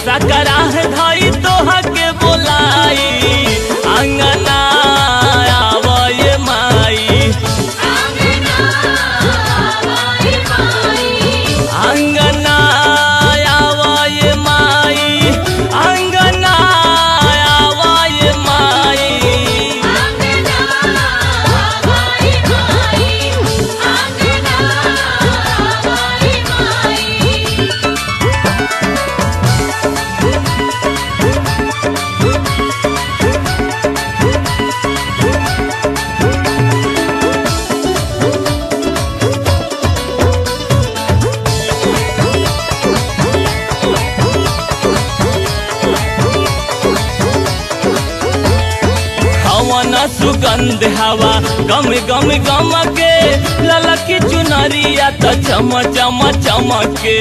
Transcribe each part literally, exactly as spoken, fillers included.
कलसा कराह धाई तोहा के बोलाई अंगना आवये माई अंगना आवये माई अंगना आवये माई सुगंध हवा गम गम गम के ललकी चुनरिया तो चम चम चमके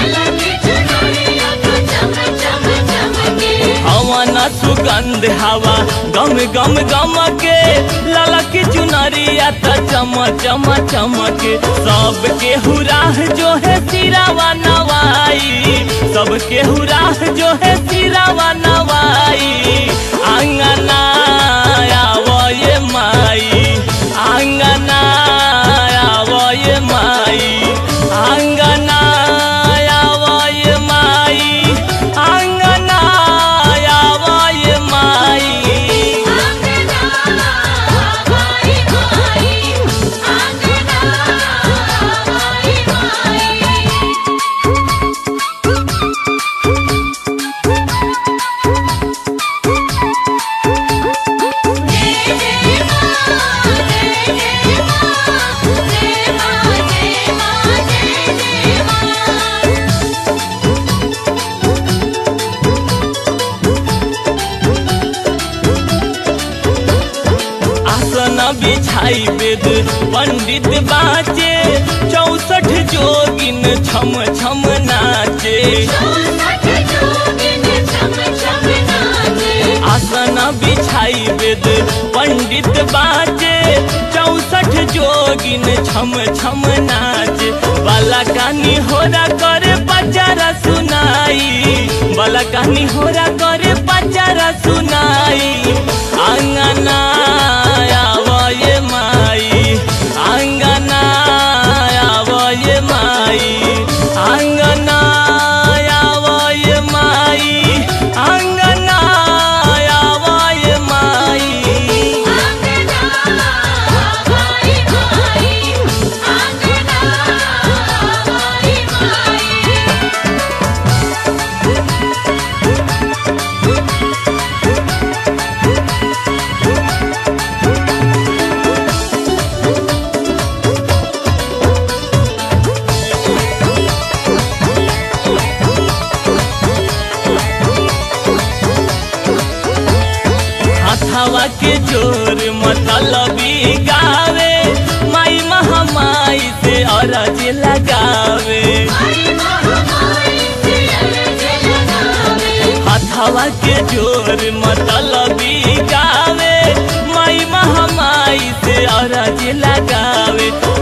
हवन सुगंध हवा गम गम गम के ललकी चुनरिया तो चम चम चमके सबके हुराह जो है सिरावा नवाई सबके हुराह जो है सिरावा नवाई अंगना आवये माई अंगना आवये माई अंगना आवये माई अंगना आवये माई बिछाई वेद पंडित बाचे चौसठ जोगिन छम छम नाचे आसन बिछाई वेद पंडित बाचे चौसठ जोगिन छम छम नाचे बाला कानी होरा करे पचारा सुनाई बाला कानी होरा करे पचारा सुनाई अंगना आवये माई अंगना आवये माई अंगना आवये माई अंगना आवये माई हवा के जोर मतलबी गावे माई महामाई से अरज लगावे हवा के जोर मतलबी गावे माई महामाई से अरज लगावे